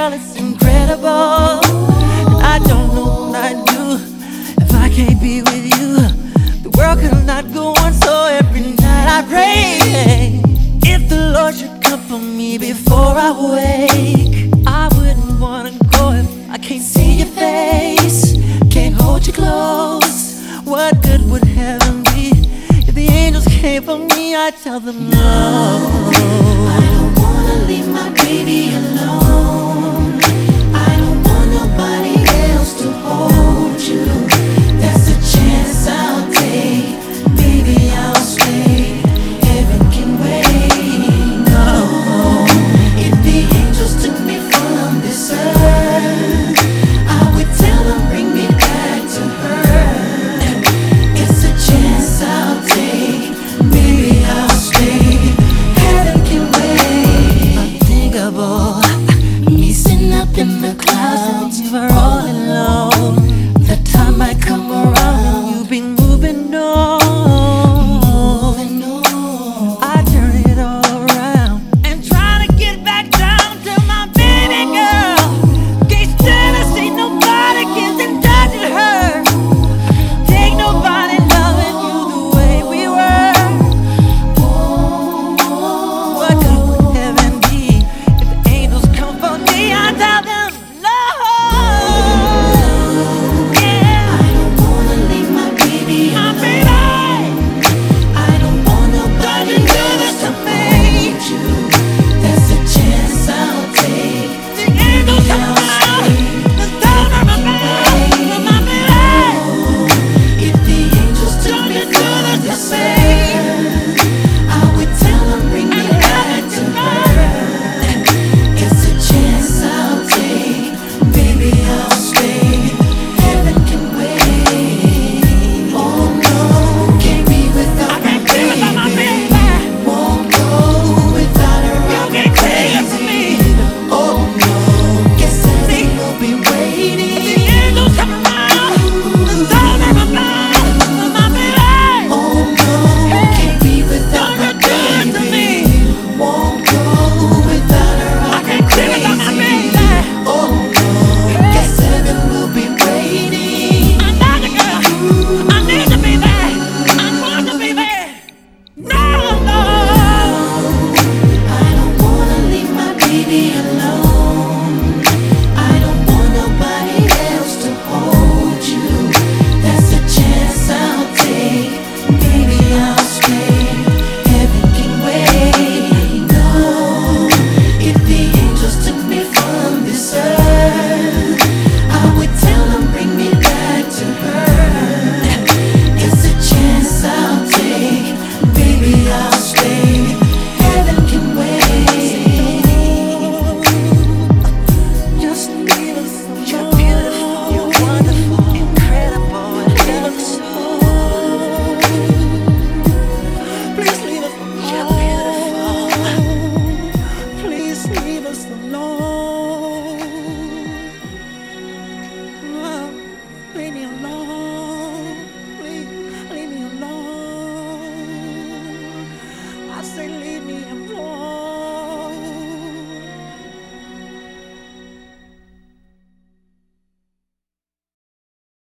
girl, it's incredible. And I don't know what I'd do if I can't be with you. The world could not go on, so every night I pray. If the Lord should come for me before I wake, I wouldn't wanna go if I can't see your face, can't hold you close. What good would heaven be if the angels came for me? I tell them no. I don't wanna leave my baby alone. I don't want nobody else to hold you. That's a chance I'll take. Baby, I'll stay. Heaven can wait. No, if the angels took me from this earth, I would tell them bring me back to her. It's a chance I'll take. Baby, I'll stay. Heaven can wait. Unthinkable, Me sitting up in the clouds, we're all alone. the time might come around.